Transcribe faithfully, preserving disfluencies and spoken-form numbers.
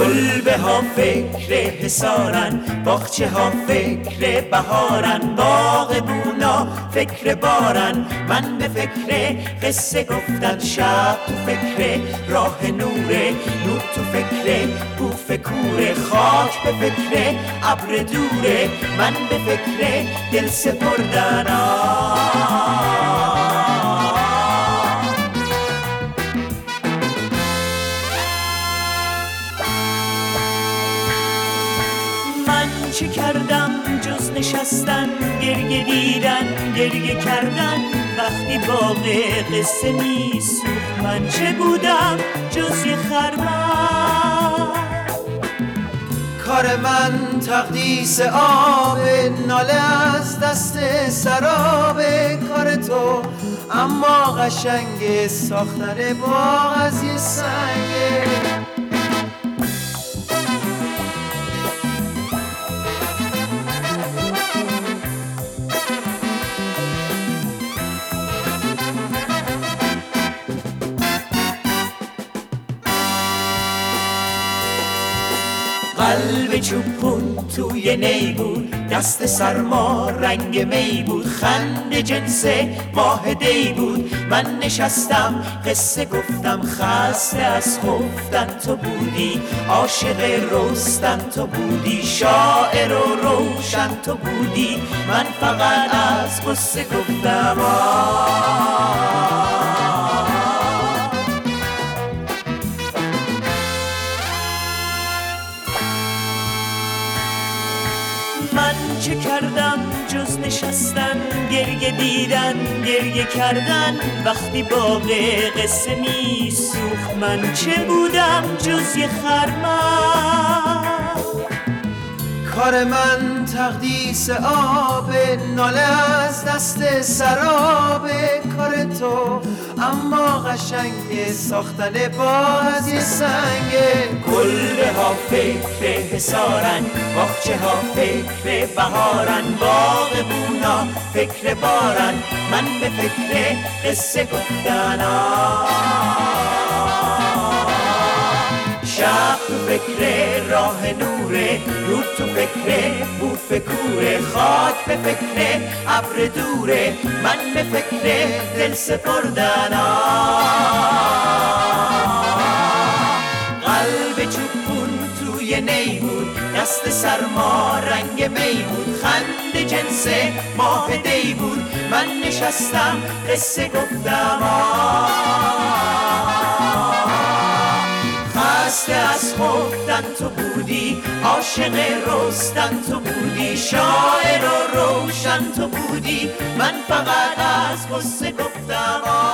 کلبه ها فکر حسارن، باغچه ها فکر بهارن، باغبونا فکر بارن. من به فکر قصه گفتن شب، تو فکر راه نوره، نور تو فکر بوف کوره، خاک به فکر ابر دوره. من به فکر دل سپردن چه کردم جز نشستن، گریه دیدن، گریه کردن وقتی باغ قصه می سوخت. من چه بودم جز یه خرمن؟ کار من تقدیس آب، ناله از دست سراب کار تو، اما قشنگ ساختن باغ از یه سنگه. قلب چوبون توی نی بود، دست سرما رنگ می بود، خنده جنس ماه دی بود. من نشستم قصه گفتم، خسته از خفتن تو بودی، عاشق رستن تو بودی، شاعر و روشن تو بودی. من فقط از قصه گفتم من چه کردم جز نشستن، گریه دیدن، گریه کردن وقتی باغ قصه می سوخت. من چه بودم جز یه خرمن؟ کار من تقدیس آب، ناله از دست سراب کار تو، اما قشنگ ساختن باغ از یه سنگه. کلبه ها فکر حسارن، باغچه ها فکر بهارن، باغبونا فکر بارن. من به فکر قصه گفتن شب تو فکر راه نوره، نور تو فکر بوف کوره، خاک به فکر ابر دوره. من به فکر دل سپردن قلب چوبون توی نی بود، دست سرما رنگ می بود، خنده جنس ماه دی بود. من نشستم قصه گفتم خسته از خفتن تو بودی، عاشق رستن تو بودی، شاعر و روشن تو بودی. من فقط از قصه گفتم